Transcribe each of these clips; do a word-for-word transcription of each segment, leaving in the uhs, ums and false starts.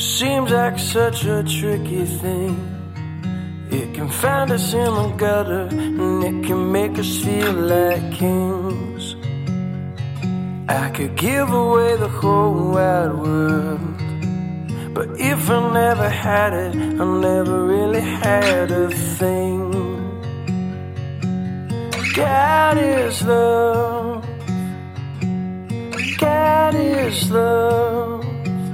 Seems like such a tricky thing. It can find us in the gutter, and it can make us feel like kings. I could give away the whole wide world, but if I never had it, I never really had a thing. God is love. God is love.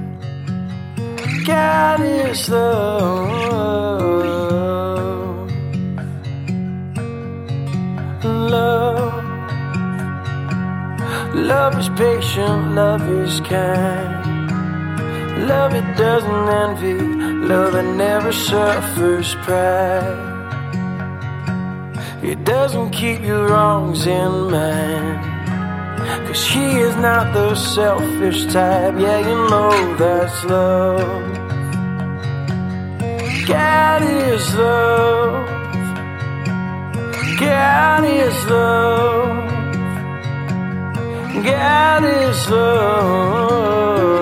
God is love. Love. Love is patient, love is kind. Love it doesn't envy, love it never suffers pride. It doesn't keep your wrongs in mind, 'cause he is not the selfish type. Yeah, you know that's love. God is love. God is love. God is love.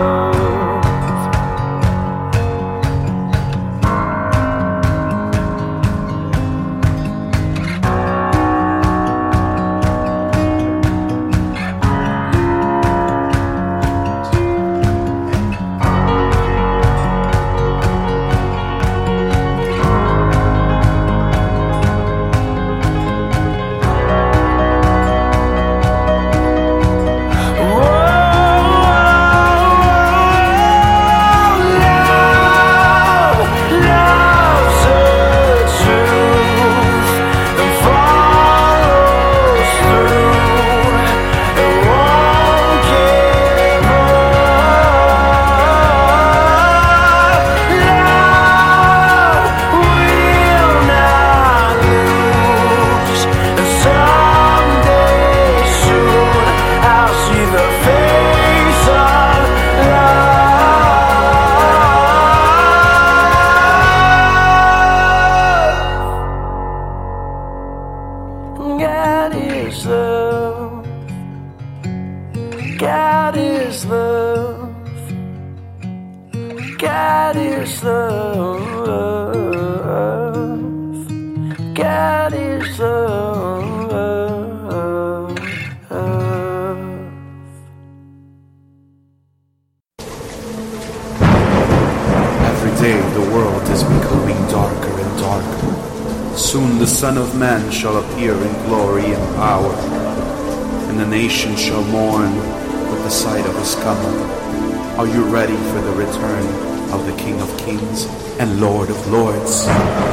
The Son of Man shall appear in glory and power, and the nations shall mourn with the sight of his coming. Are you ready for the return of the King of Kings and Lord of Lords?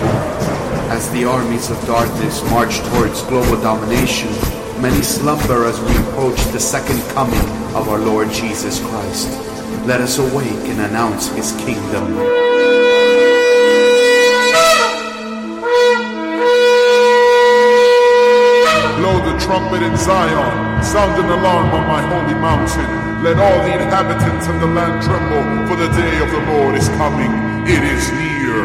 As the armies of darkness march towards global domination, many slumber as we approach the second coming of our Lord Jesus Christ. Let us awake and announce his kingdom. Blow the trumpet in Zion, sound an alarm on my holy mountain. Let all the inhabitants of the land tremble, for the day of the Lord is coming. It is near.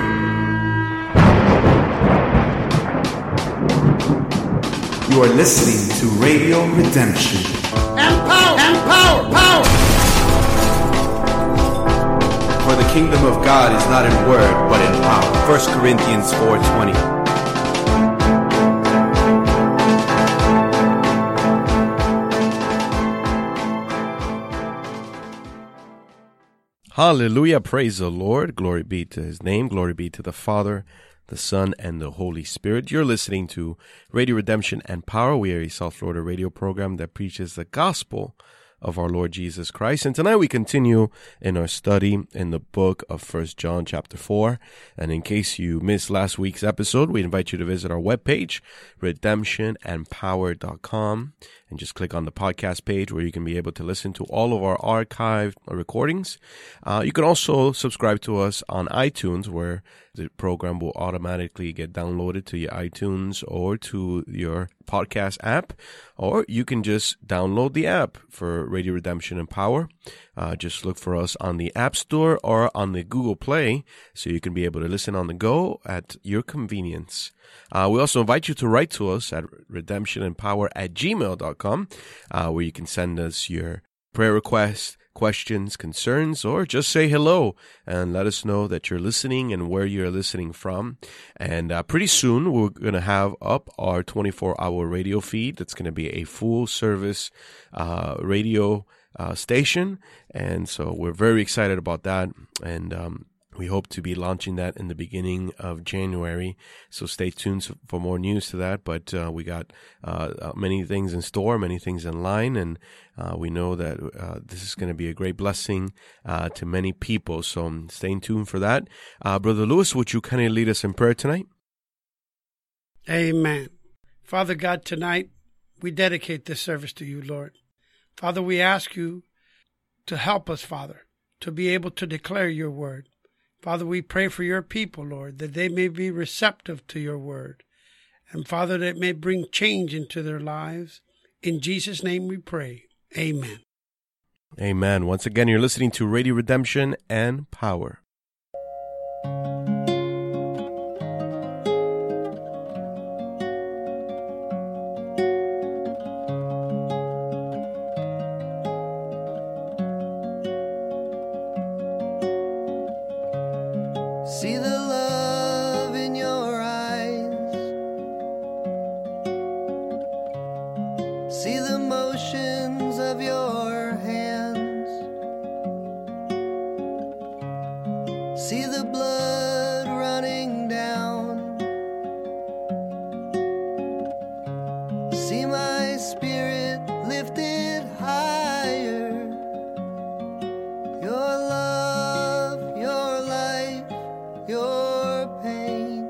You are listening to Radio Redemption. And power! And power! Power! For the kingdom of God is not in word, but in power. First Corinthians four twenty. Hallelujah. Praise the Lord. Glory be to his name. Glory be to the Father, the Son, and the Holy Spirit. You're listening to Radio Redemption and Power. We are a South Florida radio program that preaches the gospel of our Lord Jesus Christ. And tonight we continue in our study in the book of First John chapter four. And in case you missed last week's episode, we invite you to visit our webpage, redemption and power dot com, and just click on the podcast page where you can be able to listen to all of our archived recordings. Uh, you can also subscribe to us on iTunes, where the program will automatically get downloaded to your iTunes or to your podcast app, or you can just download the app for Radio Redemption and Power. Uh, just look for us on the App Store or on the Google Play, so you can be able to listen on the go at your convenience. Uh, we also invite you to write to us at redemption and power at gmail dot com, uh, where you can send us your prayer requests, questions, concerns, or just say hello and let us know that you're listening and where you're listening from. And uh, pretty soon we're going to have up our twenty-four hour radio feed. That's going to be a full service uh, radio uh, station. And so we're very excited about that. And um, we hope to be launching that in the beginning of January, so stay tuned for more news to that. But uh, we got uh, many things in store, many things in line, and uh, we know that uh, this is going to be a great blessing uh, to many people. So um, stay tuned for that. Uh, Brother Lewis, would you kind of lead us in prayer tonight? Amen. Father God, tonight we dedicate this service to you, Lord. Father, we ask you to help us, Father, to be able to declare your word. Father, we pray for your people, Lord, that they may be receptive to your word. And Father, that it may bring change into their lives. In Jesus' name we pray. Amen. Amen. Once again, you're listening to Radio Redemption and Power. See the love in your eyes. See the motions of your hands. See the blood running down. See my spirit lifted higher. Your love, your life, your pain,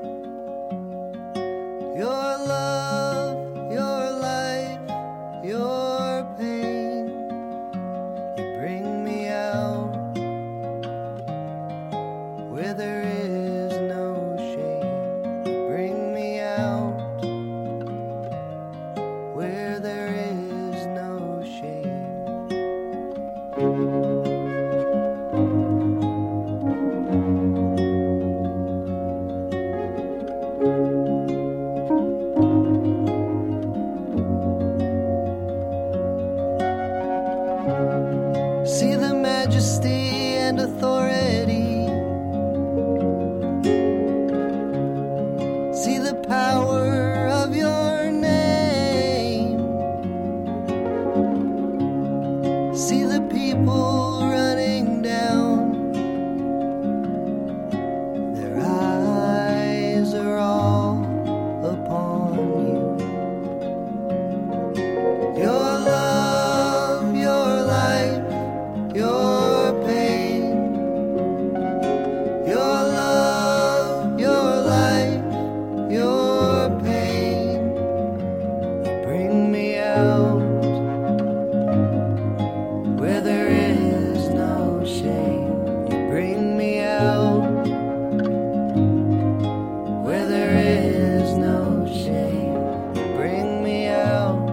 your love, your life, your pain. You bring me out where there is no shame. You bring me out where there is no shame. See the majesty and authority. See the power of your name. See the people running down. Their eyes are all upon you. Your love, your life, your pain. Your love, your life, your pain. Bring me out where there is no shame. You bring me out where there is no shame. You bring me out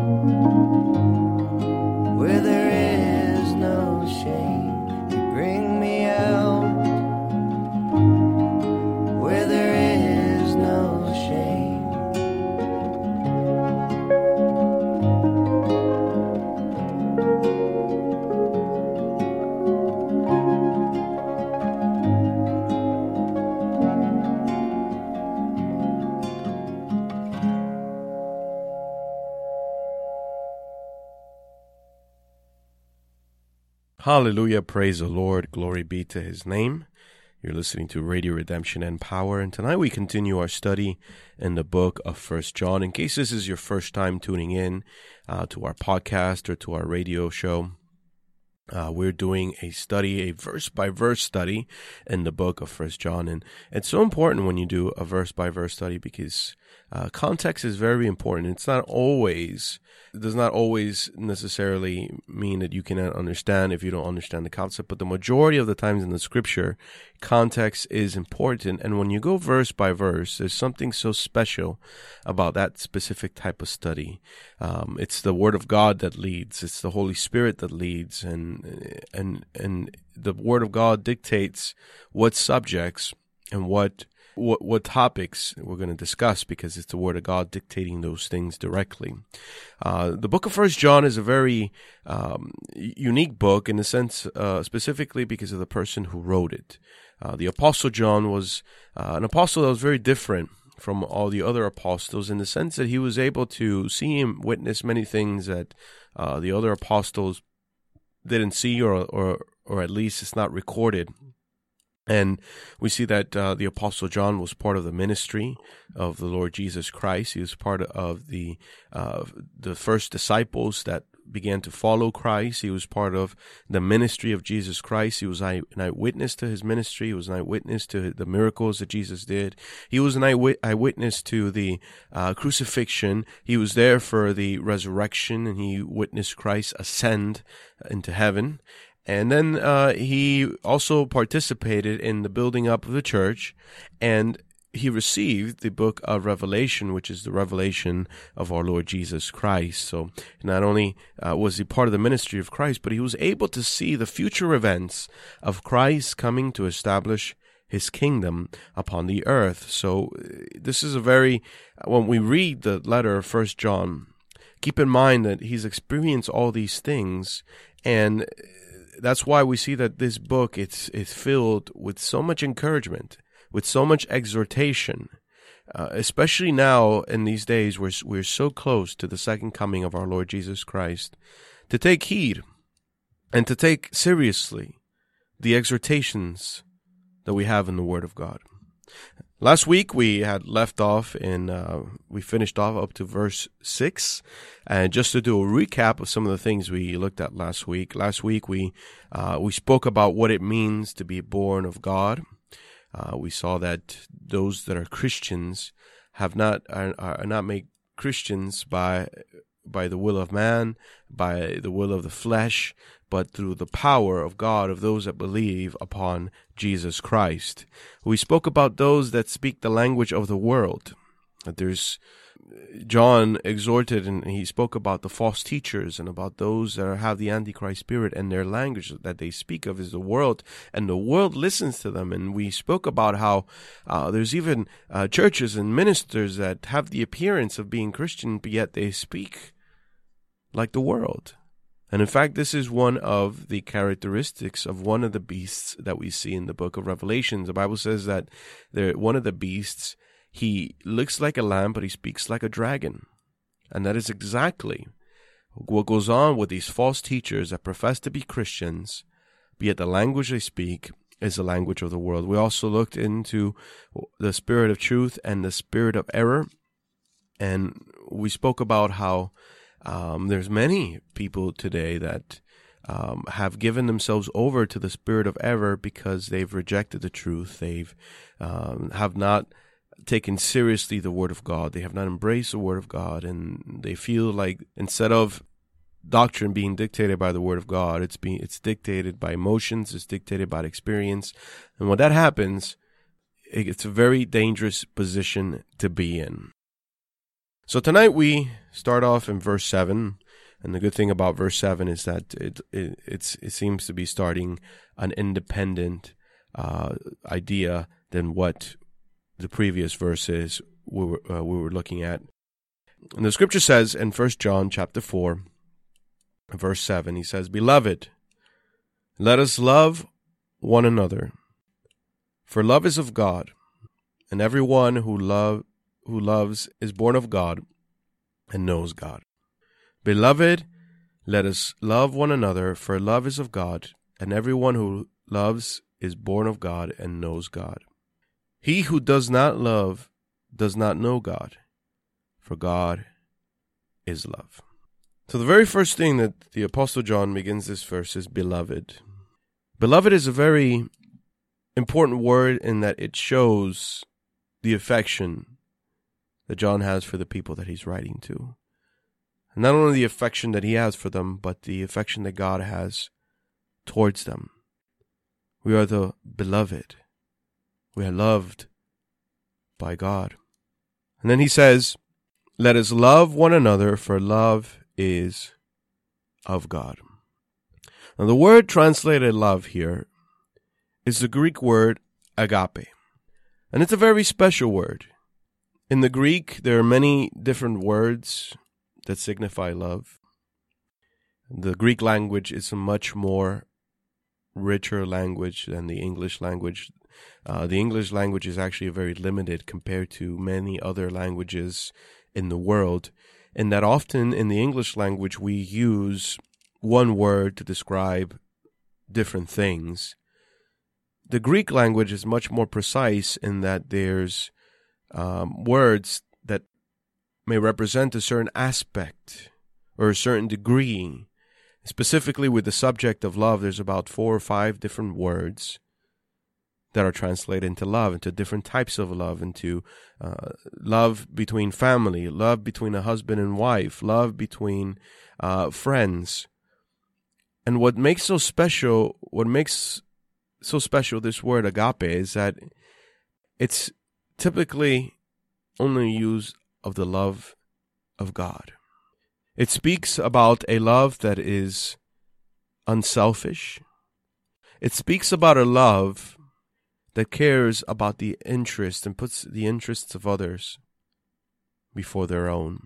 where there is no shame. You bring me out where there is no shame. Hallelujah. Praise the Lord. Glory be to his name. You're listening to Radio Redemption and Power. And tonight we continue our study in the book of First John. In case this is your first time tuning in uh, to our podcast or to our radio show, Uh, we're doing a study, a verse-by-verse study in the book of First John. And it's so important when you do a verse-by-verse study because uh, context is very important. It's not always, it does not always necessarily mean that you cannot understand if you don't understand the concept. But the majority of the times in the scripture, context is important. And when you go verse by verse, there's something so special about that specific type of study. Um, it's the Word of God that leads. It's the Holy Spirit that leads. And and and the Word of God dictates what subjects and what what, what topics we're going to discuss, because it's the Word of God dictating those things directly. Uh, the book of First John is a very um, unique book in the sense, uh, specifically because of the person who wrote it. Uh, the Apostle John was uh, an apostle that was very different from all the other apostles in the sense that he was able to see and witness many things that uh, the other apostles didn't see, or, or, or at least it's not recorded. And we see that uh, the Apostle John was part of the ministry of the Lord Jesus Christ. He was part of the uh, the first disciples that began to follow Christ. He was part of the ministry of Jesus Christ. He was an eyewitness to his ministry. He was an eyewitness to the miracles that Jesus did. He was an eyewitness to the uh, crucifixion. He was there for the resurrection, and he witnessed Christ ascend into heaven. And then uh, he also participated in the building up of the church, and he received the book of Revelation, which is the revelation of our Lord Jesus Christ. So not only uh, was he part of the ministry of Christ, but he was able to see the future events of Christ coming to establish his kingdom upon the earth. So this is a very, when we read the letter of First John, keep in mind that he's experienced all these things, and that's why we see that this book, it's, it's filled with so much encouragement, with so much exhortation, uh, especially now in these days where we're so close to the second coming of our Lord Jesus Christ, to take heed and to take seriously the exhortations that we have in the Word of God. Last week we had left off in, uh, we finished off up to verse six, and just to do a recap of some of the things we looked at last week. Last week we, uh, we spoke about what it means to be born of God. Uh, we saw that those that are Christians have not, are, are not made Christians by, by the will of man, by the will of the flesh, but through the power of God of those that believe upon Jesus Christ. We spoke about those that speak the language of the world. There's John exhorted, and he spoke about the false teachers and about those that have the Antichrist spirit, and their language that they speak of is the world, and the world listens to them. And we spoke about how uh, there's even uh, churches and ministers that have the appearance of being Christian, but yet they speak like the world. And in fact, this is one of the characteristics of one of the beasts that we see in the book of Revelation. The Bible says that there, one of the beasts, he looks like a lamb, but he speaks like a dragon. And that is exactly what goes on with these false teachers that profess to be Christians, but yet the language they speak is the language of the world. We also looked into the spirit of truth and the spirit of error. And we spoke about how Um, there's many people today that um, have given themselves over to the spirit of error because they've rejected the truth. They've um, have not taken seriously the Word of God. They have not embraced the Word of God, and they feel like instead of doctrine being dictated by the Word of God, it's being it's dictated by emotions. It's dictated by experience, and when that happens, it's a very dangerous position to be in. So tonight we start off in verse seven, and the good thing about verse seven is that it it it's, it seems to be starting an independent uh, idea than what the previous verses we were uh, we were looking at. And the scripture says in First John chapter four, verse seven, he says, "Beloved, let us love one another, for love is of God, and everyone who love who loves is born of God and knows God. Beloved, let us love one another, for love is of God, and everyone who loves is born of God and knows God. He who does not love does not know God, for God is love." So the very first thing that the Apostle John begins this verse is beloved. Beloved is a very important word in that it shows the affection that John has for the people that he's writing to. And not only the affection that he has for them, but the affection that God has towards them. We are the beloved. We are loved by God. And then he says, "Let us love one another, for love is of God." Now the word translated love here is the Greek word agape. And it's a very special word. In the Greek, there are many different words that signify love. The Greek language is a much more richer language than the English language. Uh, the English language is actually very limited compared to many other languages in the world, in that often in the English language we use one word to describe different things. The Greek language is much more precise in that there's um, words that may represent a certain aspect or a certain degree. Specifically with the subject of love, there's about four or five different words that are translated into love, into different types of love, into uh, love between family, love between a husband and wife, love between uh, friends. And what makes so special, what makes so special this word agape is that it's typically only used of the love of God. It speaks about a love that is unselfish. It speaks about a love that cares about the interest and puts the interests of others before their own.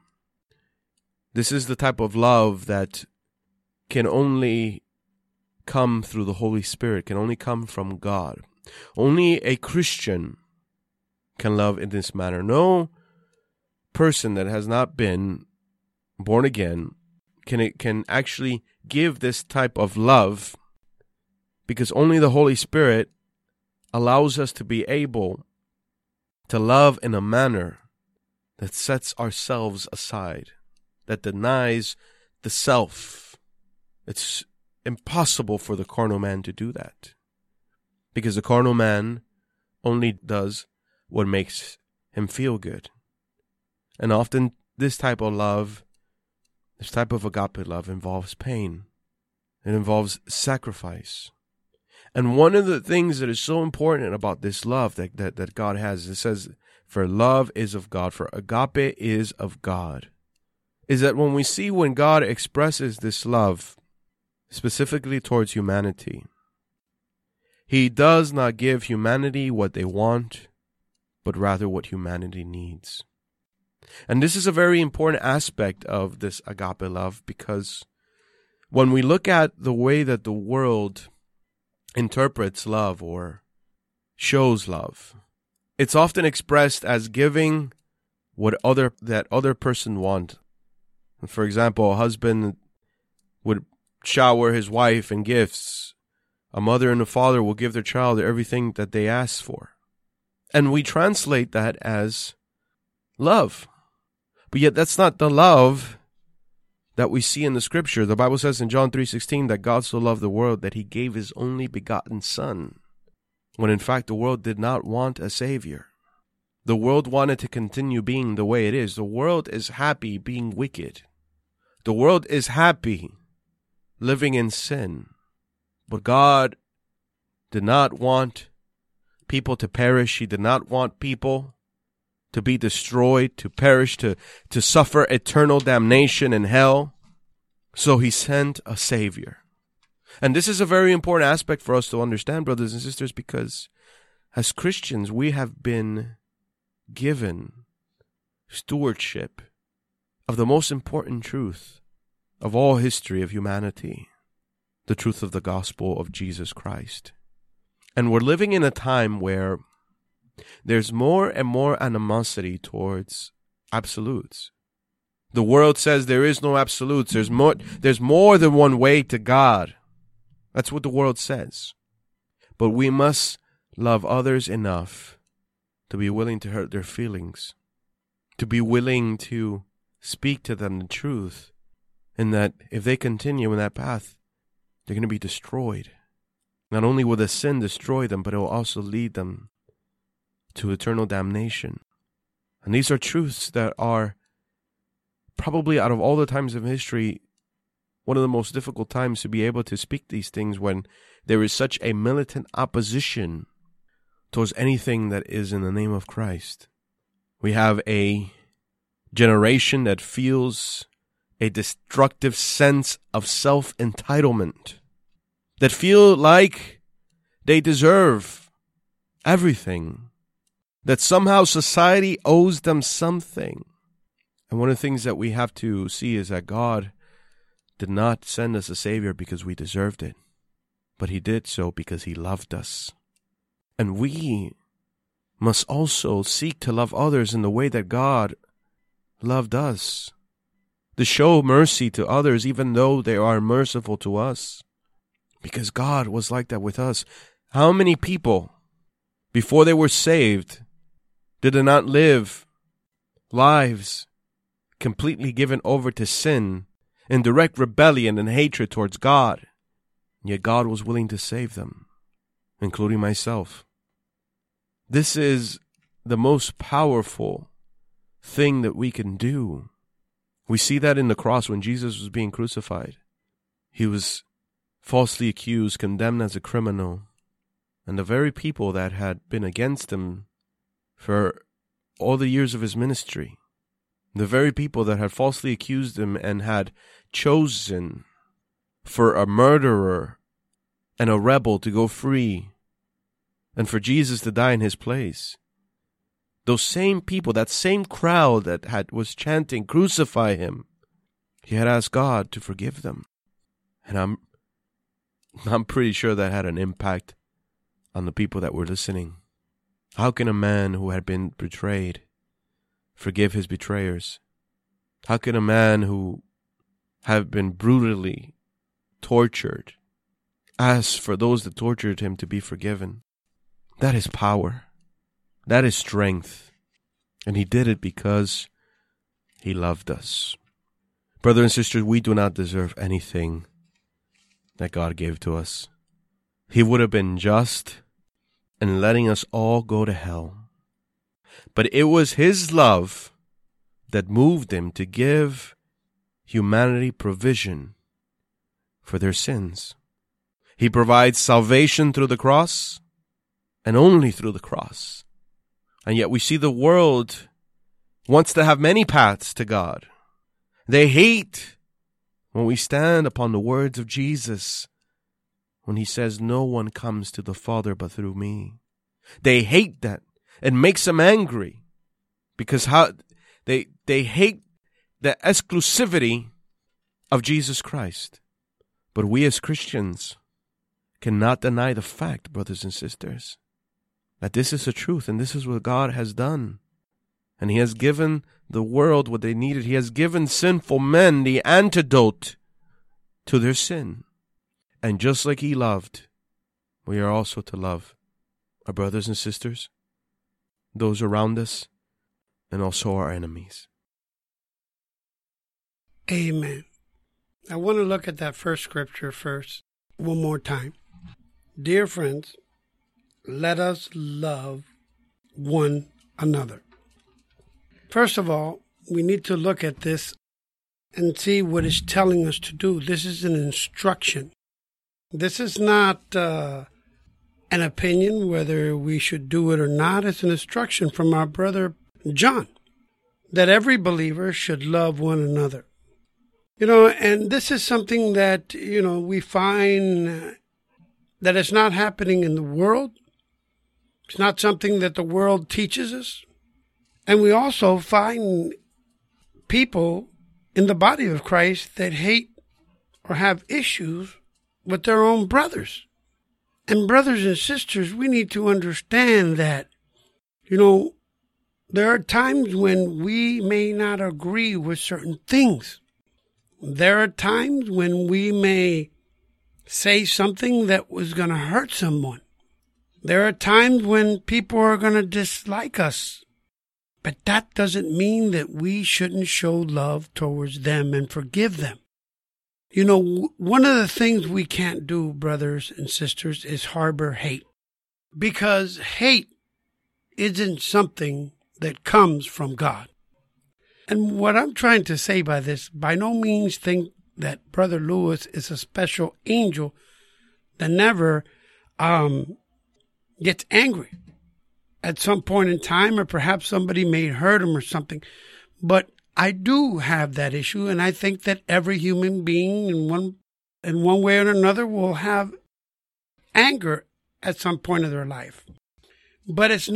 This is the type of love that can only come through the Holy Spirit, can only come from God. Only a Christian can love in this manner. No person that has not been born again can can actually give this type of love, because only the Holy Spirit allows us to be able to love in a manner that sets ourselves aside, that denies the self. It's impossible for the carnal man to do that, because the carnal man only does what makes him feel good. And often this type of love, this type of agape love involves pain. It involves sacrifice. And one of the things that is so important about this love that, that, that God has, it says, for love is of God, for agape is of God, is that when we see when God expresses this love, specifically towards humanity, He does not give humanity what they want, but rather what humanity needs. And this is a very important aspect of this agape love, because when we look at the way that the world interprets love or shows love, it's often expressed as giving what other that other person want. For example, a husband would shower his wife in gifts. A mother and a father will give their child everything that they ask for. And we translate that as love. But yet that's not the love that we see in the Scripture. The Bible says in John three sixteen that God so loved the world that He gave His only begotten Son, when in fact the world did not want a Savior. The world wanted to continue being the way it is. The world is happy being wicked. The world is happy living in sin. But God did not want people to perish. He did not want people to be destroyed, to perish, to, to suffer eternal damnation in hell. So He sent a Savior. And this is a very important aspect for us to understand, brothers and sisters, because as Christians, we have been given stewardship of the most important truth of all history of humanity, the truth of the gospel of Jesus Christ. And we're living in a time where there's more and more animosity towards absolutes. The world says there is no absolutes. There's more, there's more than one way to God. That's what the world says. But we must love others enough to be willing to hurt their feelings, to be willing to speak to them the truth, and that if they continue in that path, they're going to be destroyed. Not only will the sin destroy them, but it will also lead them to eternal damnation. And these are truths that are probably, out of all the times of history, one of the most difficult times to be able to speak these things, when there is such a militant opposition towards anything that is in the name of Christ. We have a generation that feels a destructive sense of self-entitlement, that feel like they deserve everything, that somehow society owes them something. And one of the things that we have to see is that God did not send us a Savior because we deserved it, but He did so because He loved us. And we must also seek to love others in the way that God loved us, to show mercy to others even though they are merciful to us, because God was like that with us. How many people, before they were saved, did not live lives completely given over to sin, in direct rebellion and hatred towards God? Yet God was willing to save them, including myself. This is the most powerful thing that we can do. We see that in the cross when Jesus was being crucified. He was falsely accused, condemned as a criminal. And the very people that had been against him for all the years of his ministry, the very people that had falsely accused him and had chosen for a murderer and a rebel to go free, and for Jesus to die in his place, those same people, that same crowd that had was chanting, "Crucify him," he had asked God to forgive them. And I'm I'm pretty sure that had an impact on the people that were listening. How can a man who had been betrayed forgive his betrayers? How can a man who had been brutally tortured ask for those that tortured him to be forgiven? That is power. That is strength. And he did it because he loved us. Brothers and sisters, we do not deserve anything that God gave to us. He would have been just in letting us all go to hell. But it was His love that moved Him to give humanity provision for their sins. He provides salvation through the cross, and only through the cross. And yet we see the world wants to have many paths to God. They hate when we stand upon the words of Jesus, when He says, "No one comes to the Father but through me." They hate that. It makes them angry because how they they hate the exclusivity of Jesus Christ. But we as Christians cannot deny the fact, brothers and sisters, that this is the truth and this is what God has done. And He has given the world what they needed. He has given sinful men the antidote to their sin. And just like He loved, we are also to love our brothers and sisters, those around us, and also our enemies. Amen. I want to look at that first scripture first, one more time. Dear friends, let us love one another. First of all, we need to look at this and see what it's telling us to do. This is an instruction. This is not uh, an opinion whether we should do it or not. It's an instruction from our brother John that every believer should love one another. You know, and this is something that, you know, we find that it's not happening in the world. It's not something that the world teaches us. And we also find people in the body of Christ that hate or have issues with their own brothers. And brothers and sisters, we need to understand that, you know, there are times when we may not agree with certain things. There are times when we may say something that was going to hurt someone. There are times when people are going to dislike us. But that doesn't mean that we shouldn't show love towards them and forgive them. You know, one of the things we can't do, brothers and sisters, is harbor hate. Because hate isn't something that comes from God. And what I'm trying to say by this, by no means think that Brother Lewis is a special angel that never um, gets angry at some point in time, or perhaps somebody may hurt him or something. But I do have that issue, and I think that every human being in one in one way or another will have anger at some point of their life. But it's not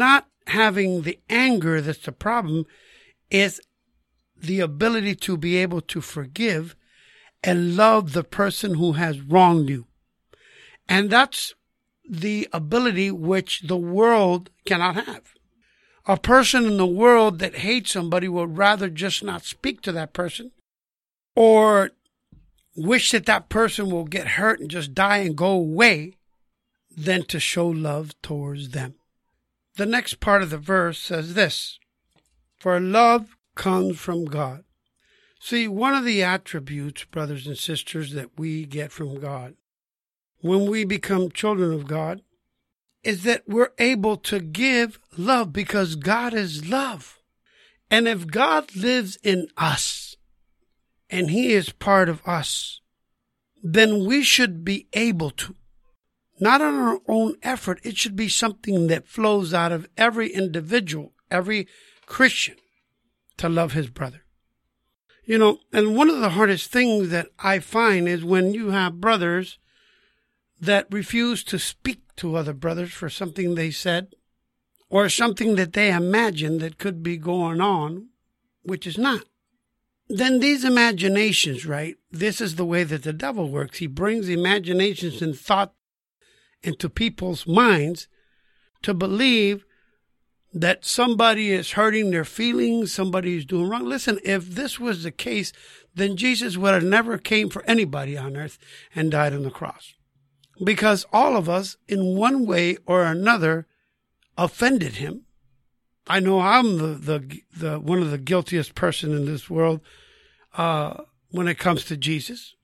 having the anger that's the problem. It's the ability to be able to forgive and love the person who has wronged you. And that's the ability which the world cannot have. A person in the world that hates somebody would rather just not speak to that person, or wish that that person will get hurt and just die and go away, than to show love towards them. The next part of the verse says this: for love comes from God. See, one of the attributes, brothers and sisters, that we get from God when we become children of God is that we're able to give love, because God is love. And if God lives in us and He is part of us, then we should be able to, not on our own effort, it should be something that flows out of every individual, every Christian, to love his brother. You know, and one of the hardest things that I find is when you have brothers that refuse to speak to other brothers for something they said, or something that they imagine that could be going on, which is not. Then these imaginations, right, this is the way that the devil works. He brings imaginations and thought into people's minds to believe that somebody is hurting their feelings, somebody is doing wrong. Listen, if this was the case, then Jesus would have never came for anybody on earth and died on the cross. Because all of us, in one way or another, offended Him. I know I'm the, the, the one of the guiltiest person in this world uh, when it comes to Jesus.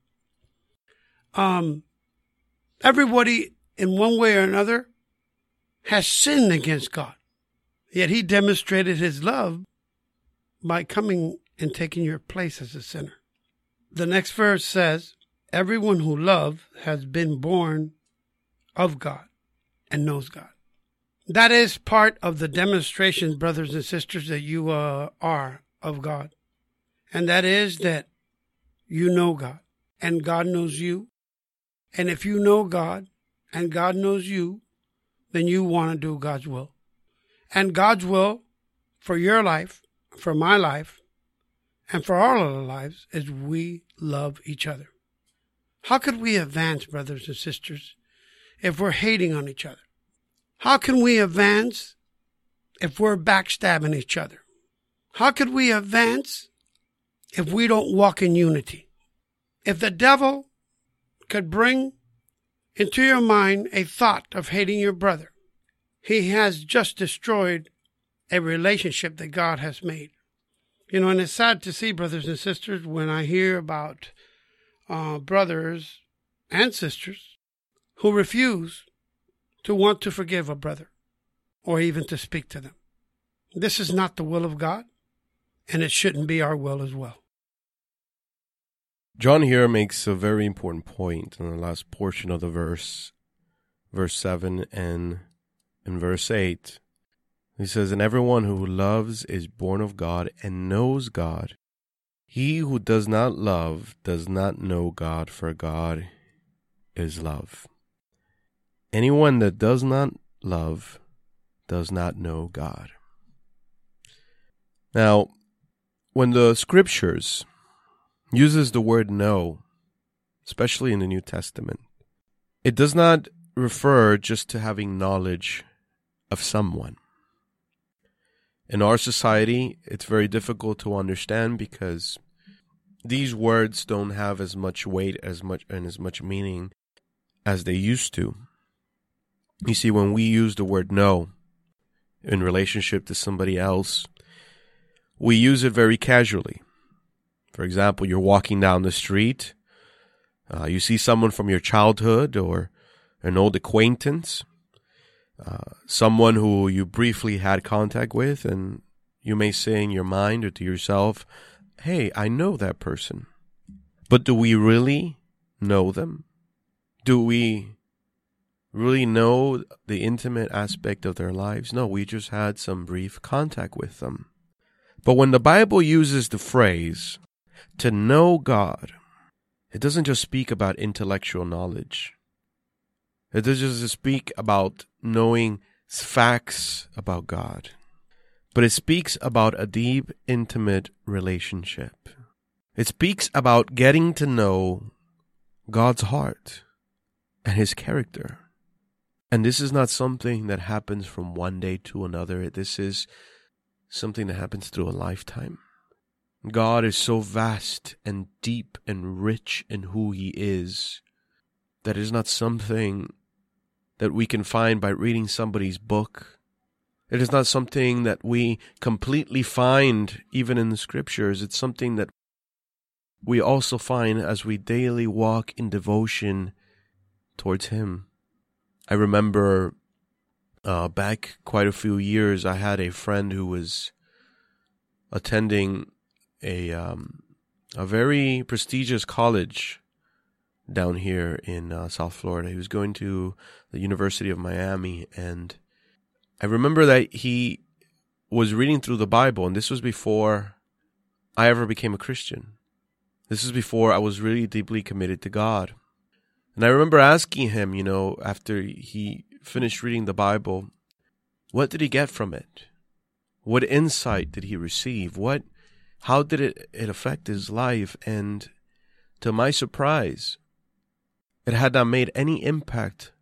Um, everybody, in one way or another, has sinned against God. Yet He demonstrated His love by coming and taking your place as a sinner. The next verse says, everyone who loves has been born of God and knows God. That is part of the demonstration, brothers and sisters, that you uh, are of God. And that is that you know God and God knows you. And if you know God and God knows you, then you want to do God's will. And God's will for your life, for my life, and for all of our lives is we love each other. How could we advance, brothers and sisters, if we're hating on each other? How can we advance if we're backstabbing each other? How could we advance if we don't walk in unity? If the devil could bring into your mind a thought of hating your brother, he has just destroyed a relationship that God has made. You know, and it's sad to see, brothers and sisters, when I hear about uh, brothers and sisters who refuse to want to forgive a brother or even to speak to them. This is not the will of God, and it shouldn't be our will as well. John here makes a very important point in the last portion of the verse, verse seven and in verse eight. He says, and everyone who loves is born of God and knows God. He who does not love does not know God, for God is love. Anyone that does not love does not know God. Now, when the scriptures uses the word know, especially in the New Testament, it does not refer just to having knowledge of someone. In our society, it's very difficult to understand because these words don't have as much weight as much and as much meaning as they used to. You see, when we use the word know in relationship to somebody else, we use it very casually. For example, you're walking down the street, uh, you see someone from your childhood or an old acquaintance, uh, someone who you briefly had contact with, and you may say in your mind or to yourself, hey, I know that person. But do we really know them? Do we really know the intimate aspect of their lives? No, we just had some brief contact with them. But when the Bible uses the phrase, to know God, it doesn't just speak about intellectual knowledge. It doesn't just speak about knowing facts about God, but it speaks about a deep, intimate relationship. It speaks about getting to know God's heart and His character. And this is not something that happens from one day to another. This is something that happens through a lifetime. God is so vast and deep and rich in who He is that it is not something that we can find by reading somebody's book. It is not something that we completely find even in the scriptures. It's something that we also find as we daily walk in devotion towards Him. I remember uh, back quite a few years, I had a friend who was attending a um, a very prestigious college down here in uh, South Florida. He was going to the University of Miami, and I remember that he was reading through the Bible, and this was before I ever became a Christian. This is before I was really deeply committed to God. And I remember asking him, you know, after he finished reading the Bible, what did he get from it? What insight did he receive? What, how did it, it affect his life? And to my surprise, it had not made any impact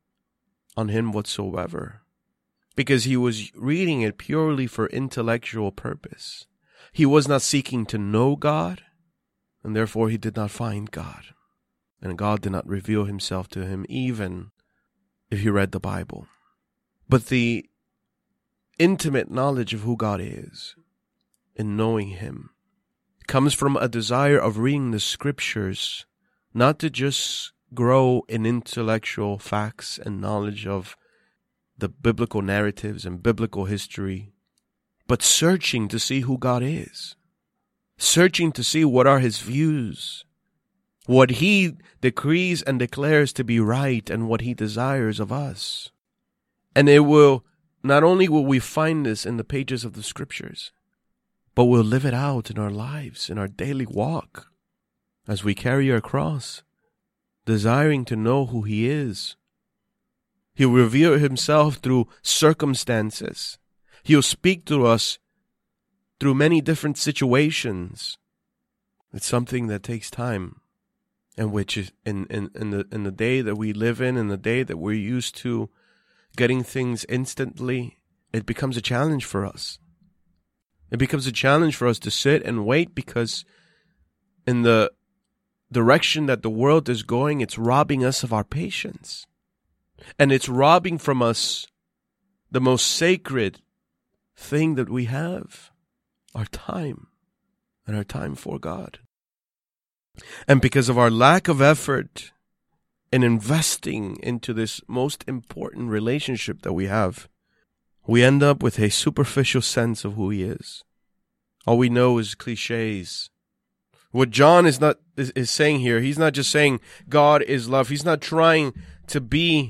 on him whatsoever, because he was reading it purely for intellectual purpose. He was not seeking to know God, and therefore he did not find God. And God did not reveal Himself to him, even if he read the Bible. But the intimate knowledge of who God is, in knowing Him, comes from a desire of reading the Scriptures, not to just grow in intellectual facts and knowledge of the biblical narratives and biblical history, but searching to see who God is, searching to see what are His views, what He decrees and declares to be right, and what He desires of us. And it will, not only will we find this in the pages of the Scriptures, but we'll live it out in our lives, in our daily walk, as we carry our cross, desiring to know who He is. He'll reveal Himself through circumstances. He'll speak to us through many different situations. It's something that takes time, and which is in, in, in the in the day that we live in, in the day that we're used to getting things instantly, it becomes a challenge for us. It becomes a challenge for us to sit and wait, because in the direction that the world is going, it's robbing us of our patience. And it's robbing from us the most sacred thing that we have, our time, and our time for God. And because of our lack of effort in investing into this most important relationship that we have, we end up with a superficial sense of who He is. All we know is cliches. What John is not is, is saying here, he's not just saying God is love. He's not trying to be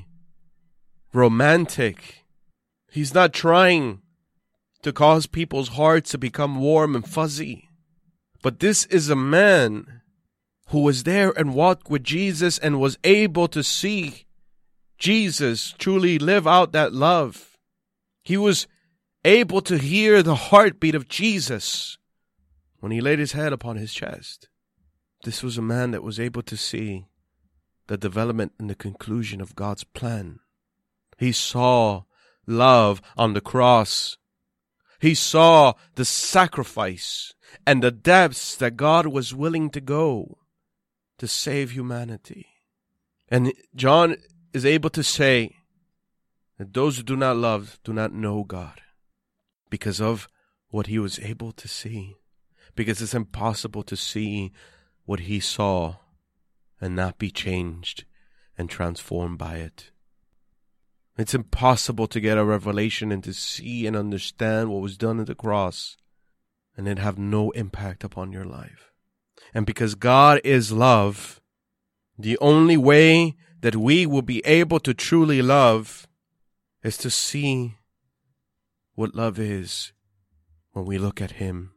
romantic. He's not trying to cause people's hearts to become warm and fuzzy. But this is a man who was there and walked with Jesus and was able to see Jesus truly live out that love. He was able to hear the heartbeat of Jesus when He laid His head upon His chest. This was a man that was able to see the development and the conclusion of God's plan. He saw love on the cross. He saw the sacrifice and the depths that God was willing to go to save humanity. And John is able to say that those who do not love do not know God, because of what he was able to see. Because it's impossible to see what he saw and not be changed and transformed by it. It's impossible to get a revelation and to see and understand what was done at the cross and then have no impact upon your life. And because God is love, the only way that we will be able to truly love is to see what love is when we look at Him.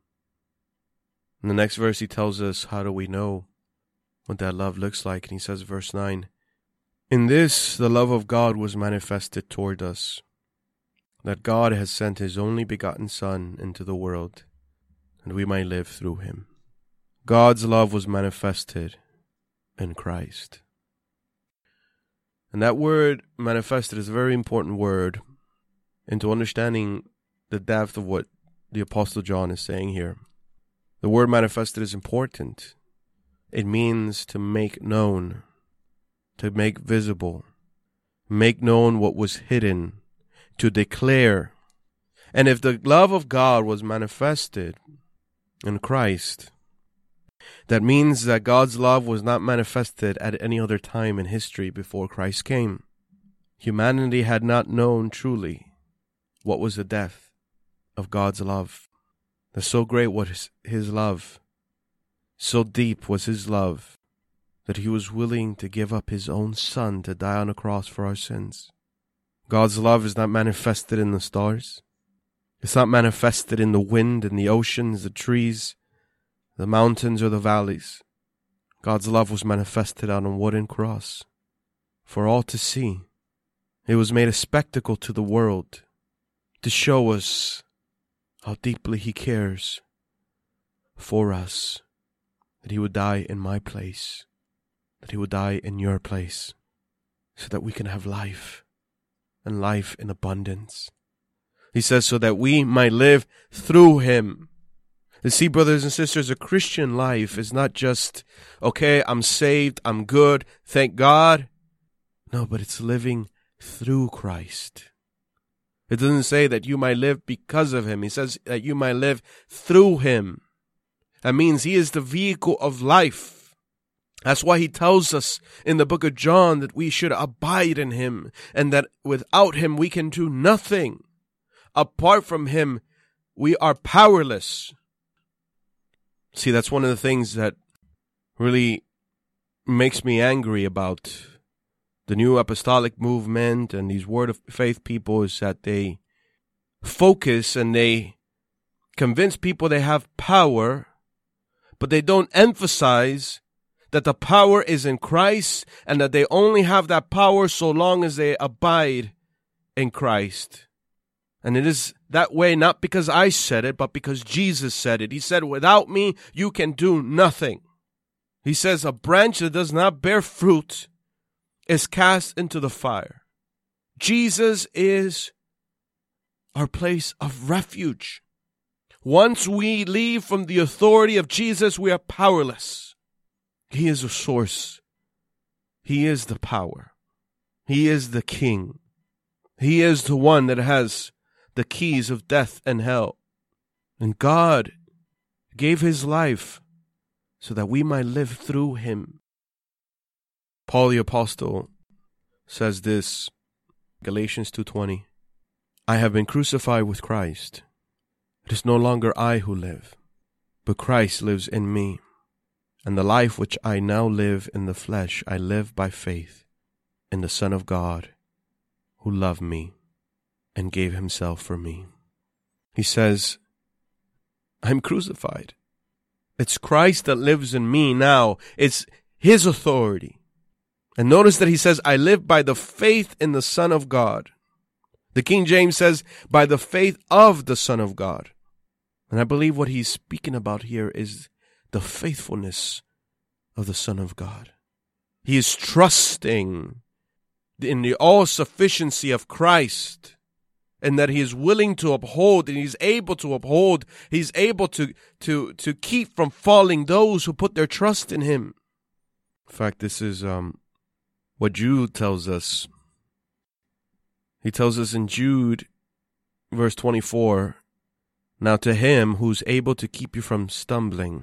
In the next verse, he tells us, how do we know what that love looks like? And he says, verse nine, "In this the love of God was manifested toward us, that God has sent his only begotten Son into the world, and we might live through him. God's love was manifested in Christ. And that word manifested is a very important word into understanding the depth of what the Apostle John is saying here. The word manifested is important. It means to make known, to make visible, make known what was hidden, to declare. And if the love of God was manifested in Christ, that means that God's love was not manifested at any other time in history before Christ came. Humanity had not known truly what was the depth of God's love. That so great was his love, so deep was his love, that he was willing to give up his own Son to die on a cross for our sins. God's love is not manifested in the stars. It's not manifested in the wind, in the oceans, the trees, the mountains, or the valleys. God's love was manifested on a wooden cross for all to see. It was made a spectacle to the world to show us how deeply he cares for us, that he would die in my place, that he would die in your place, so that we can have life, and life in abundance. He says, so that we might live through him. You see, brothers and sisters, a Christian life is not just, okay, I'm saved, I'm good, thank God. No, but it's living through Christ. It doesn't say that you might live because of him. He says that you might live through him. That means he is the vehicle of life. That's why he tells us in the book of John that we should abide in him, and that without him we can do nothing. Apart from him, we are powerless. See, that's one of the things that really makes me angry about the new apostolic movement and these word of faith people, is that they focus and they convince people they have power, but they don't emphasize that the power is in Christ, and that they only have that power so long as they abide in Christ. And it is that way not because I said it, but because Jesus said it. He said, without me, you can do nothing. He says, a branch that does not bear fruit is cast into the fire. Jesus is our place of refuge. Once we leave from the authority of Jesus, we are powerless. He is the source. He is the power. He is the King. He is the one that has the keys of death and hell. And God gave his life so that we might live through him. Paul the Apostle says this, Galatians two twenty, I have been crucified with Christ. It is no longer I who live, but Christ lives in me. And the life which I now live in the flesh, I live by faith in the Son of God, who loved me and gave himself for me. He says, I'm crucified. It's Christ that lives in me now. It's his authority. And notice that he says, I live by the faith in the Son of God. The King James says, by the faith of the Son of God. And I believe what he's speaking about here is the faithfulness of the Son of God. He is trusting in the all-sufficiency of Christ, and that he is willing to uphold, and he's able to uphold, he's able to, to, to keep from falling those who put their trust in him. In fact, this is um, what Jude tells us. He tells us in Jude, verse twenty-four, now to him who's able to keep you from stumbling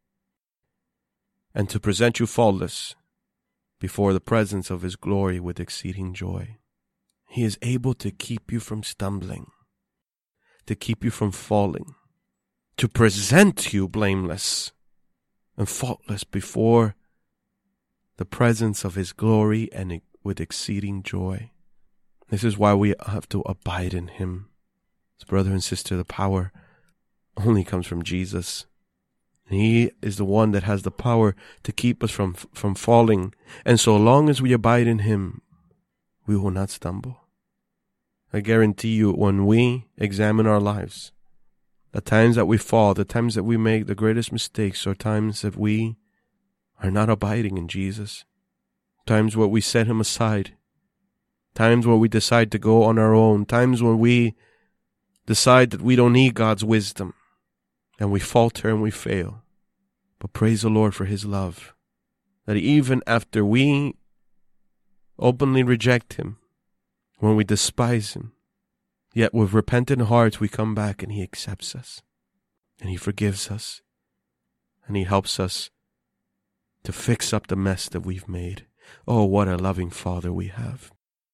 and to present you faultless before the presence of his glory with exceeding joy. He is able to keep you from stumbling, to keep you from falling, to present you blameless and faultless before the presence of his glory and with exceeding joy. This is why we have to abide in him. So brother and sister, the power only comes from Jesus. He is the one that has the power to keep us from, from falling. And so long as we abide in him, we will not stumble. I guarantee you, when we examine our lives, the times that we fall, the times that we make the greatest mistakes, are times that we are not abiding in Jesus. Times where we set him aside. Times where we decide to go on our own. Times when we decide that we don't need God's wisdom. And we falter and we fail. But praise the Lord for his love. That even after we openly reject him, when we despise him, yet with repentant hearts we come back and he accepts us. And he forgives us. And he helps us to fix up the mess that we've made. Oh, what a loving Father we have.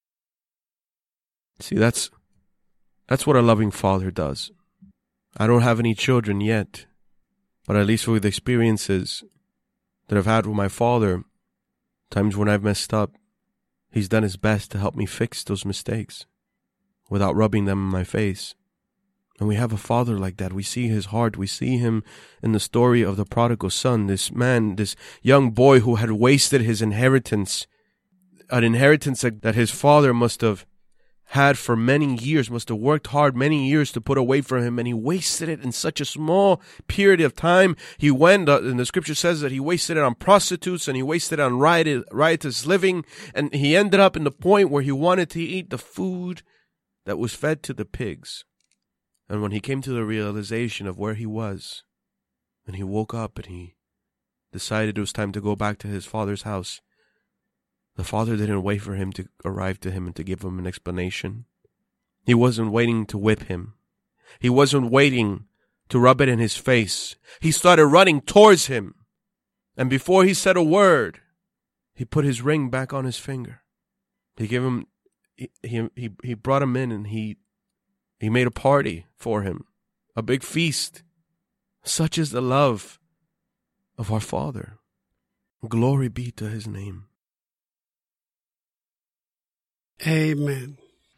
See, that's that's what a loving Father does. I don't have any children yet, but at least with the experiences that I've had with my father, times when I've messed up, he's done his best to help me fix those mistakes without rubbing them in my face. And we have a father like that. We see his heart. We see him in the story of the prodigal son, this man, this young boy who had wasted his inheritance, an inheritance that his father must have had for many years, must have worked hard many years to put away for him, and he wasted it in such a small period of time. He went, uh, and the scripture says that he wasted it on prostitutes, and he wasted it on riotous, riotous living, and he ended up in the point where he wanted to eat the food that was fed to the pigs. And when he came to the realization of where he was, and he woke up and he decided it was time to go back to his father's house, the father didn't wait for him to arrive to him and to give him an explanation. He wasn't waiting to whip him. He wasn't waiting to rub it in his face. He started running towards him. And before he said a word, he put his ring back on his finger. He gave him, he, he, he, he brought him in and he, he made a party for him. A big feast. Such is the love of our Father. Glory be to his name. Amen.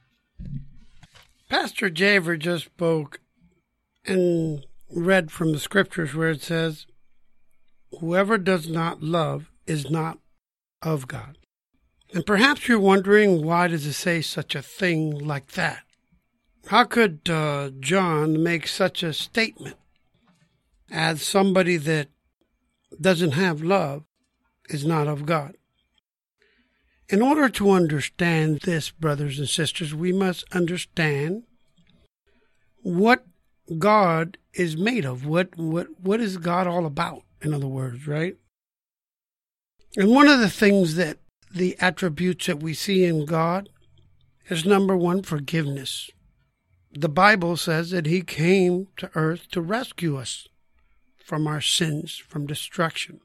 Pastor Javer just spoke and read from the scriptures where it says, whoever does not love is not of God. And perhaps you're wondering, why does it say such a thing like that? How could uh, John make such a statement as somebody that doesn't have love is not of God? In order to understand this, brothers and sisters, we must understand what God is made of. What, what, what is God all about, in other words, right? And one of the things that the attributes that we see in God is, number one, forgiveness. The Bible says that he came to earth to rescue us from our sins, from destruction.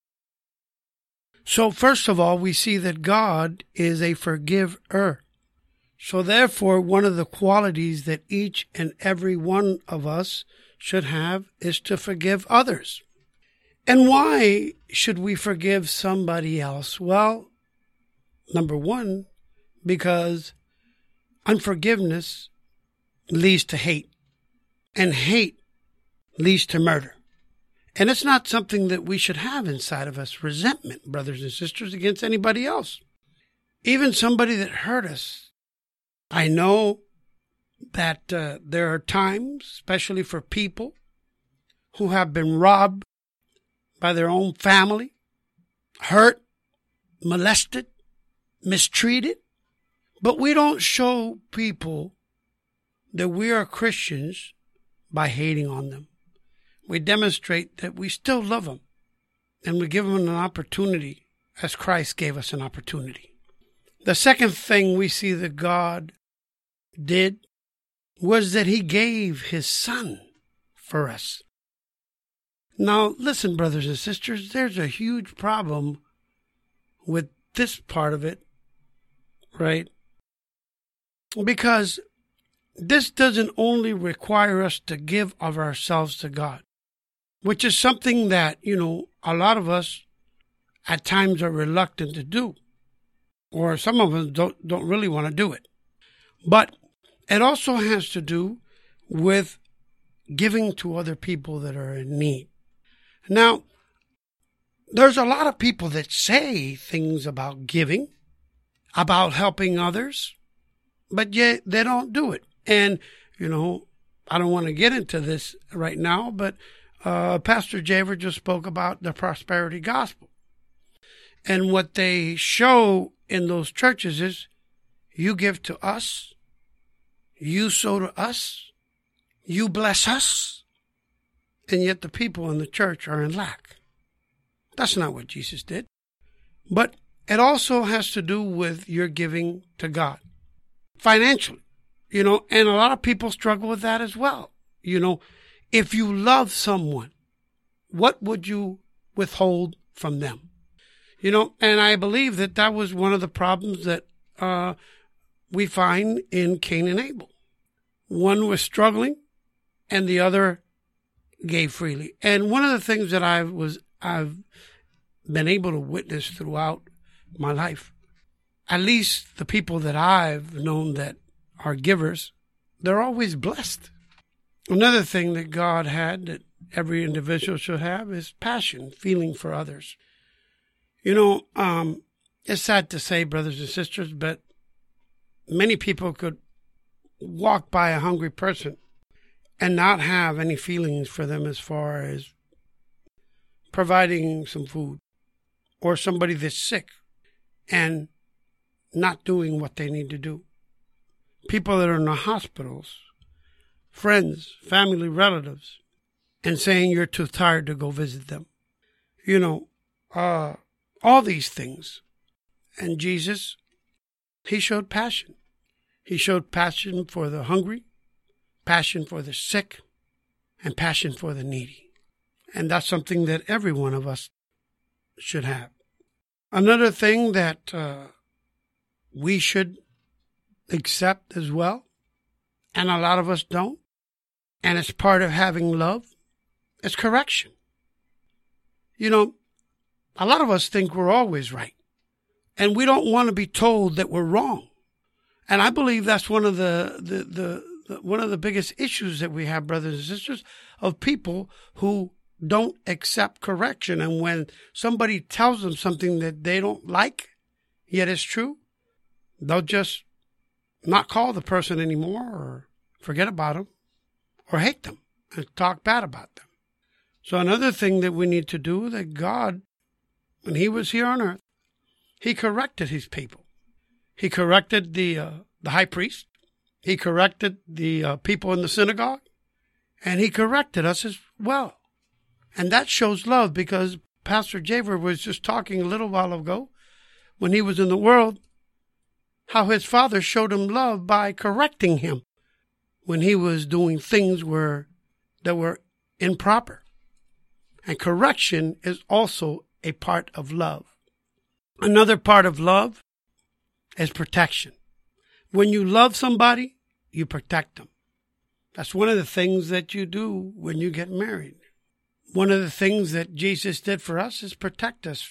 So first of all, we see that God is a forgiver. So therefore, one of the qualities that each and every one of us should have is to forgive others. And why should we forgive somebody else? Well, number one, because unforgiveness leads to hate, and hate leads to murder. And it's not something that we should have inside of us, resentment, brothers and sisters, against anybody else. Even somebody that hurt us. I know that uh, there are times, especially for people who have been robbed by their own family, hurt, molested, mistreated. But we don't show people that we are Christians by hating on them. We demonstrate that we still love them, and we give them an opportunity as Christ gave us an opportunity. The second thing we see that God did was that he gave his son for us. Now, listen, brothers and sisters, there's a huge problem with this part of it, right? Because this doesn't only require us to give of ourselves to God, which is something that, you know, a lot of us at times are reluctant to do, or some of us don't, don't really want to do it. But it also has to do with giving to other people that are in need. Now, there's a lot of people that say things about giving, about helping others, but yet they don't do it. And, you know, I don't want to get into this right now, but uh, Pastor Javer just spoke about the prosperity gospel. And what they show in those churches is, you give to us, you sow to us, you bless us, and yet the people in the church are in lack. That's not what Jesus did. But it also has to do with your giving to God financially, you know, and a lot of people struggle with that as well. You know, if you love someone, what would you withhold from them? You know, and I believe that that was one of the problems that uh, we find in Cain and Abel. One was struggling and the other gave freely. And one of the things that I was, I've been able to witness throughout my life, at least the people that I've known that are givers, they're always blessed. Another thing that God had that every individual should have is passion, feeling for others. You know, um, it's sad to say, brothers and sisters, but many people could walk by a hungry person and not have any feelings for them as far as providing some food, or somebody that's sick and not doing what they need to do. People that are in the hospitals, friends, family, relatives, and saying you're too tired to go visit them. You know, uh, all these things. And Jesus, he showed passion. He showed passion for the hungry, passion for the sick, and passion for the needy. And that's something that every one of us should have. Another thing that uh, we should accept as well, and a lot of us don't, and it's part of having love, is correction. You know, a lot of us think we're always right, and we don't want to be told that we're wrong. And I believe that's one of the, the, the, the one of the biggest issues that we have, brothers and sisters, of people who don't accept correction. And when somebody tells them something that they don't like, yet it's true, they'll just not call the person anymore, or forget about them, or hate them and talk bad about them. So another thing that we need to do, that God, when he was here on earth, he corrected his people. He corrected the uh, the high priest. He corrected the uh, people in the synagogue. And he corrected us as well. And that shows love, because Pastor Javer was just talking a little while ago, when he was in the world, how his father showed him love by correcting him when he was doing things were, that were improper. And correction is also a part of love. Another part of love is protection. When you love somebody, you protect them. That's one of the things that you do when you get married. One of the things that Jesus did for us is protect us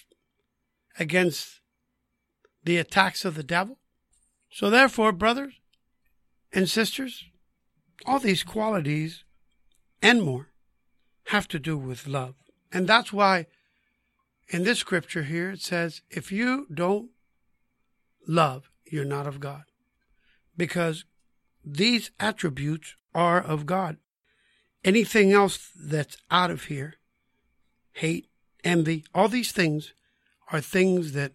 against the attacks of the devil. So therefore, brothers and sisters, all these qualities and more have to do with love. And that's why in this scripture here it says, if you don't love, you're not of God. Because these attributes are of God. Anything else that's out of here, hate, envy, all these things are things that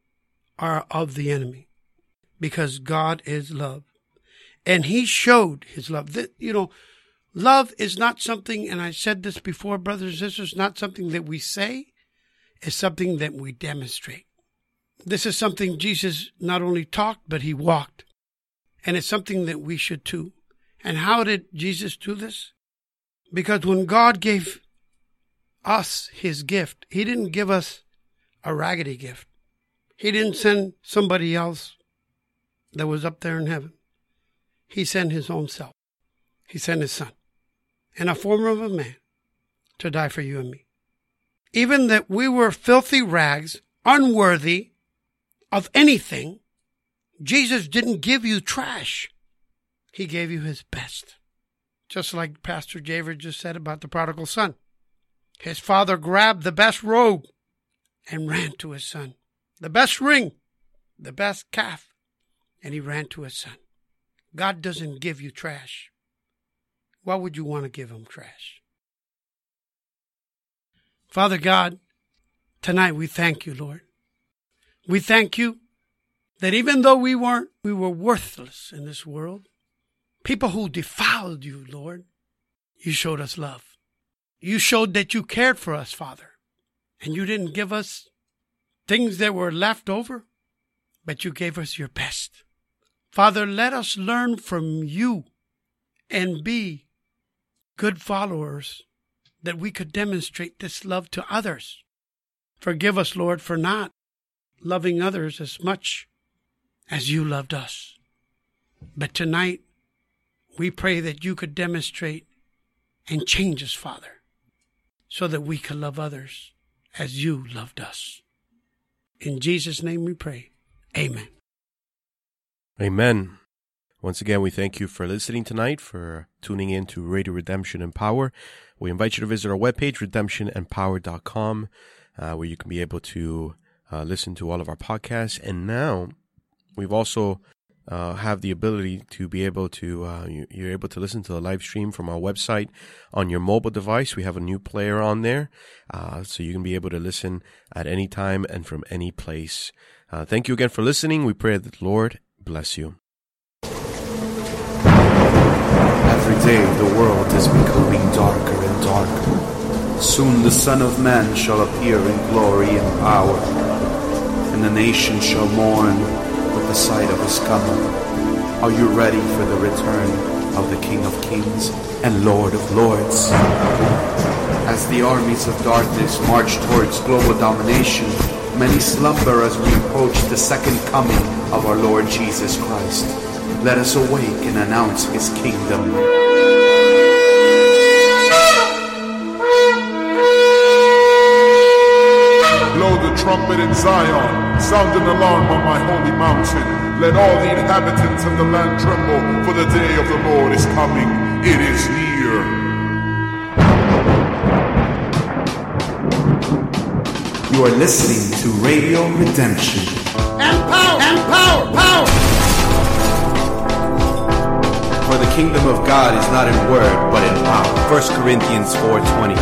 are of the enemy. Because God is love. And he showed his love. That, you know, love is not something, and I said this before, brothers and sisters, not something that we say, it's something that we demonstrate. This is something Jesus not only talked, but he walked. And it's something that we should too. And how did Jesus do this? Because when God gave us his gift, he didn't give us a raggedy gift. He didn't send somebody else that was up there in heaven. He sent his own self. He sent his son in a form of a man to die for you and me. Even that we were filthy rags, unworthy of anything, Jesus didn't give you trash. He gave you his best. Just like Pastor Javer just said about the prodigal son. His father grabbed the best robe and ran to his son. The best ring, the best calf, and he ran to his son. God doesn't give you trash. Why would you want to give him trash? Father God, tonight we thank you, Lord. We thank you that even though we weren't, we were worthless in this world, people who defiled you, Lord, you showed us love. You showed that you cared for us, Father, and you didn't give us things that were left over, but you gave us your best. Father, let us learn from you and be good followers that we could demonstrate this love to others. Forgive us, Lord, for not loving others as much as you loved us. But tonight, we pray that you could demonstrate and change us, Father, so that we could love others as you loved us. In Jesus' name we pray. Amen. Amen. Once again, we thank you for listening tonight, for tuning in to Radio Redemption and Power. We invite you to visit our webpage, redemption and power dot com, uh, where you can be able to uh, listen to all of our podcasts. And now we've also uh, have the ability to be able to, uh, you, you're able to listen to the live stream from our website on your mobile device. We have a new player on there, uh, so you can be able to listen at any time and from any place. Uh, thank you again for listening. We pray that the Lord bless you. Every day the world is becoming darker and darker. Soon the Son of Man shall appear in glory and power, and the nation shall mourn with the sight of his coming. Are you ready for the return of the King of Kings and Lord of Lords? As the armies of darkness march towards global domination, many slumber as we approach the second coming of our Lord Jesus Christ. Let us awake and announce his kingdom. Blow the trumpet in Zion, sound an alarm on my holy mountain. Let all the inhabitants of the land tremble, for the day of the Lord is coming. It is near. You are listening to Radio Redemption. And power! And power! Power! For the kingdom of God is not in word, but in power. First Corinthians four twenty.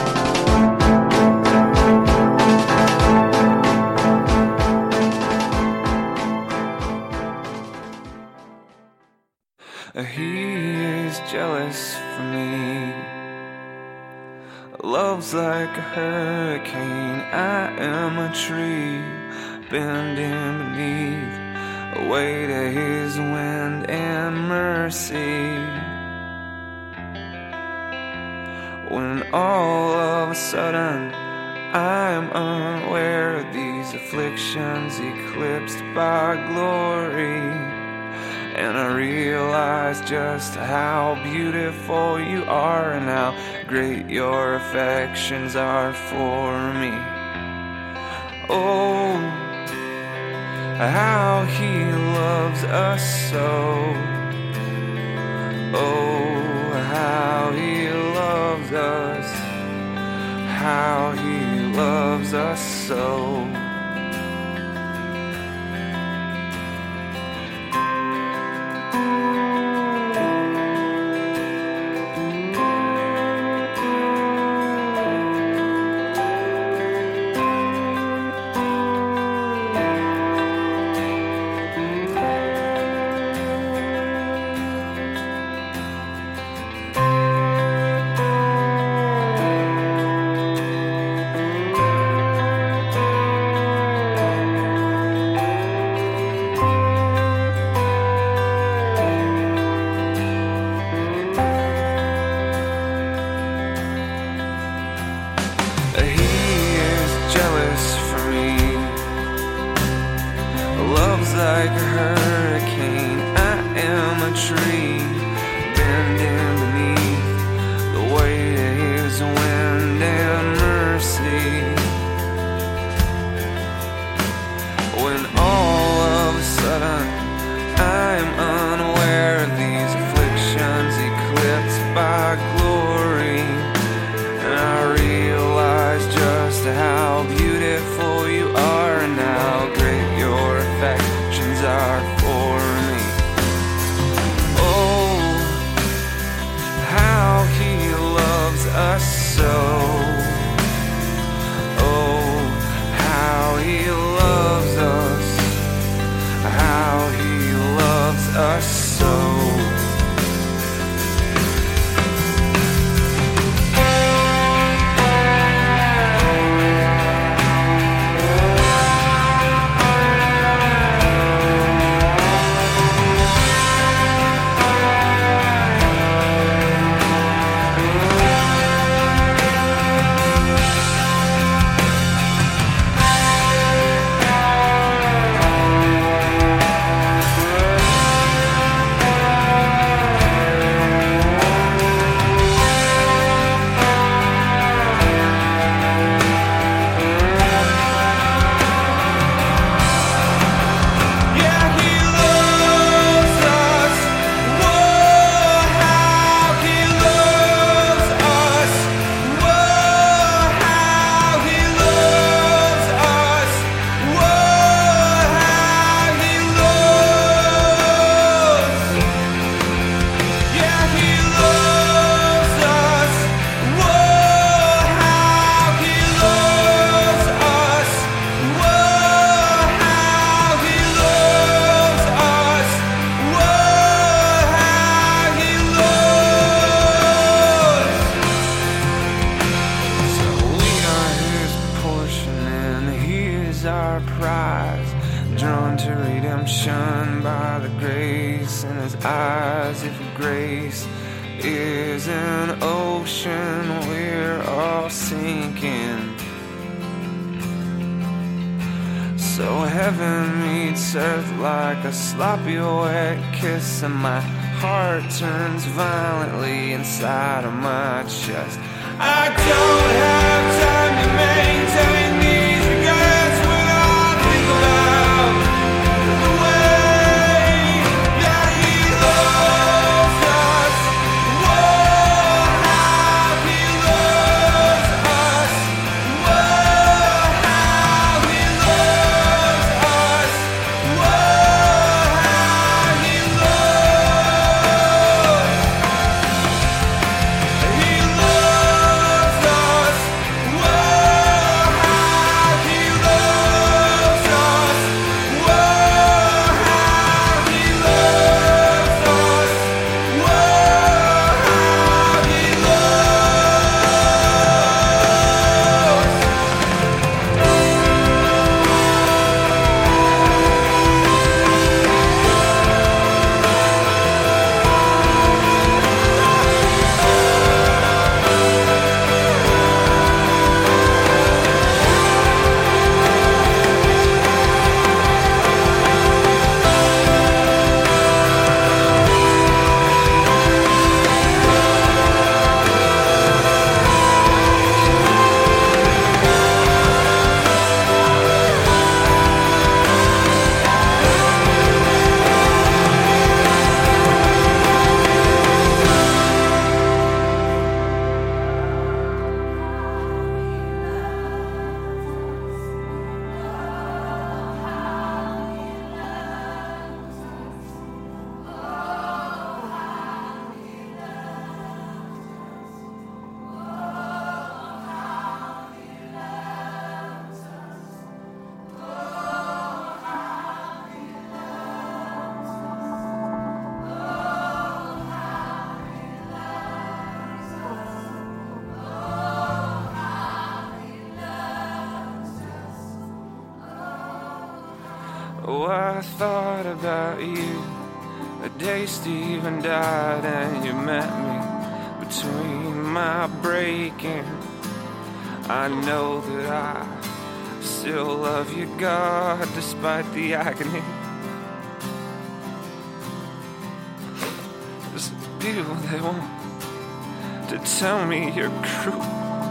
He is jealous for me. Love's like a hurricane. I am a tree bending beneath the weight of his wind and mercy. When all of a sudden I am unaware of these afflictions eclipsed by glory, and I realize just how beautiful you are and how great your affections are for me. Oh, how he loves us so. Oh, how he loves us. How he loves us so. Like a hurricane, I am a tree bending beneath the weight of his wind and mercy. When all of a sudden I am unaware of these afflictions eclipsed by glory, and I realize just how beautiful you are and how great your affection are for me. face and his eyes if grace is an ocean, we're all sinking. So heaven meets earth like a sloppy wet kiss, and my heart turns violently inside of my chest. I don't have time to maintain these regrets when I think about the way that he loves us. Whoa, how he loves us. Whoa, how he loves us. Whoa, how he loves. He loves us. Whoa, how he loves us. Whoa, how he loves us. Whoa, how he Oh, I thought about you the day Stephen died and you met me between my breaking. I know that I still love you, God, despite the agony. There's people, they want to tell me you're cruel.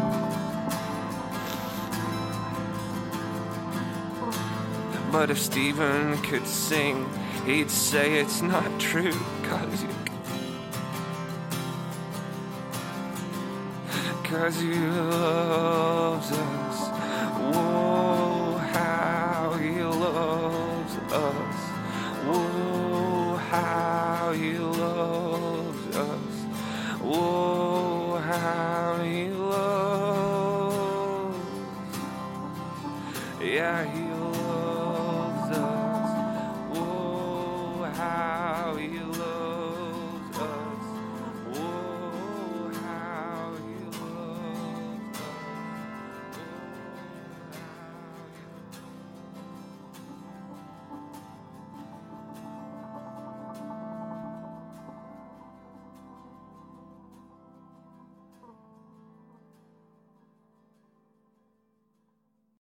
But if Stephen could sing, he'd say it's not true, 'cause you, 'cause he loves us. Whoa, how he loves us. Whoa, how he loves us. Whoa, how he loves. Yeah, he